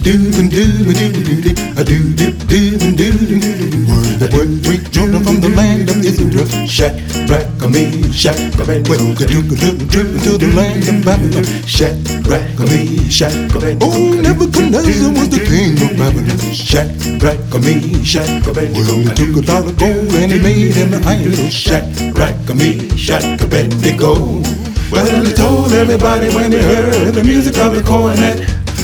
We children from the land of Israel. Shadrach, Meshach, Abednego. To the land of Babylon. Shadrach, Meshach, Abednego. Oh, Nebuchadnezzar was the king of Babylon. Shadrach, Meshach, Abednego. Well, he took a lot of gold and he made him an idol. Shadrach, Meshach, Abednego. Well, he told everybody when they heard the music of the cornet.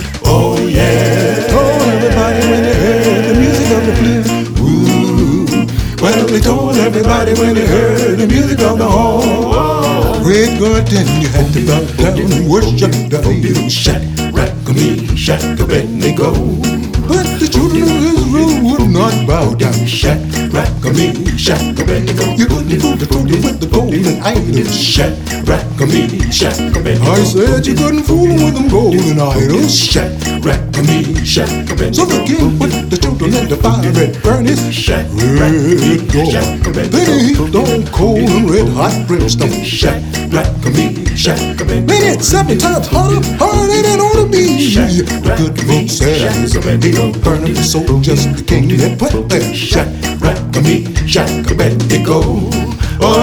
Oh yeah, told everybody when they heard the music of the flute. Ooh, well, he told everybody when they heard the music of the horn. Great God, then you had to bow down and worship the idol. Shadrach, Meshach, Abednego. But the children of Israel would not bow down. Shadrach, Meshach, Abednego. You couldn't fool the fool with the golden idols. Shadrach, Meshach, Abednego. I said you couldn't fool them with them golden idols. Shadrach, Meshach, Abednego. So the king put the children in the fiery furnace. Shadrach, Meshach, Abednego. Then he heaped on coal and red hot brimstone. Shadrach, Meshach, Abednego. Made it 7 times harder than it ought to be. The good Lord said he don't burn up the soul, just the king that put there. Shadrach, Meshach, Abednego. Oh,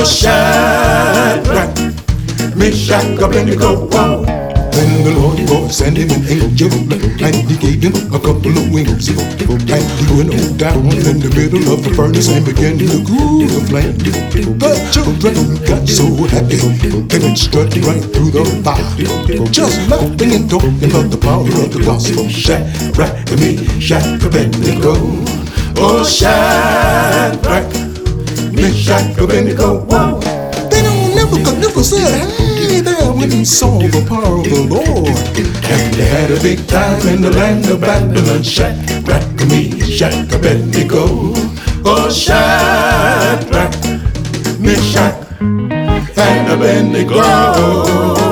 Shadrach, Meshach, Abednego. Then the Lord God sent him an angel, and he gave him a couple of wings. And he went on down in the middle of the furnace and began to cool the flame. The children got so happy, they went straight right through the fire, just laughing and talking about the power of the gospel. Shadrach, Meshach, Abednego. Oh, Shadrach, Meshach, Abednego. Then Nebuchadnezzar said, hey there, when he saw the power of the Lord. And they had a big time in the land of Babylon. Shadrach, Meshach, Abednego. Oh, Shadrach, Meshach, and Abednego.